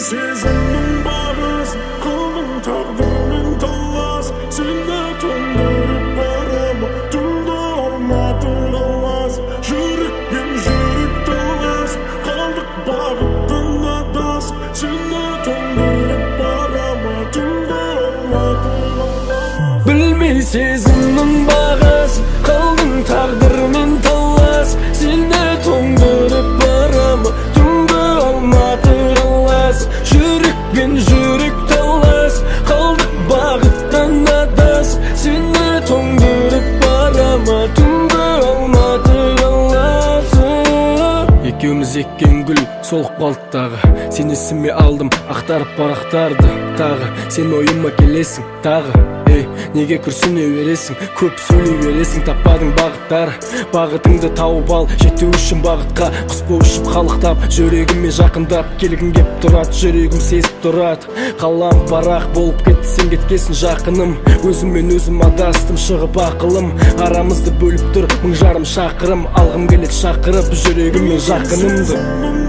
сезімнің бағыз, қалдың тағдырмен талас. Сені тоңдырып барама, түнгі алматы қалас. Жүрекпен жүрек талас, қалдық бағыттың адас. Сені тоңдырып барама, түнгі алматы қалас. Білмей сезімнің бағыз, қалдың тағдырмен талас. Сені тоңдырып барама, түнгі алматы қалас. Жүрекпен жүрек талас, қалдық бағыттан адас. Сені тоңдырып барама, түнгі алматы қалас. Екеуміз еккен гүл солық қалды тағы. Сен есіме алдым, ақтарып парақтарды тағы. Сен ойыма келесің тағы. Неге күрсіне бересің, көп сөйлей бересің. Таппадың бағыттар, бағытыңды тауып ал. Жету үшін бағытқа құс болып ұшып қалықтап, жүрегіме жақындап келгің кеп тұрат. Жүрегім сезіп тұрат, қалам барақ болып кетті, сен кеткесін жақыным. Өзіммен өзім адастым, шығып ақылым. Арамызды бөліп тұр мың жарым шақырым. Алғым келет шақырып жүрегіммен жақынымды.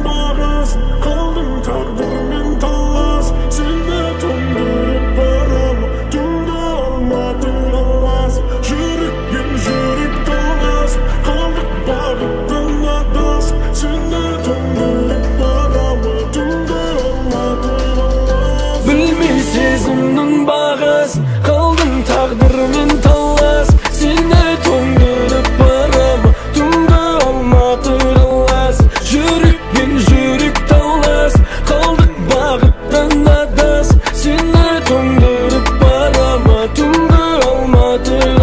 Сезімнің бағыз, қалдың тағдырмен талас. Сені тоңдырып барама, түнгі алматы қалас. Жүрекпен жүрек талас, қалдық бағыттан адас. Сені тоңдырып барама, түнгі алматы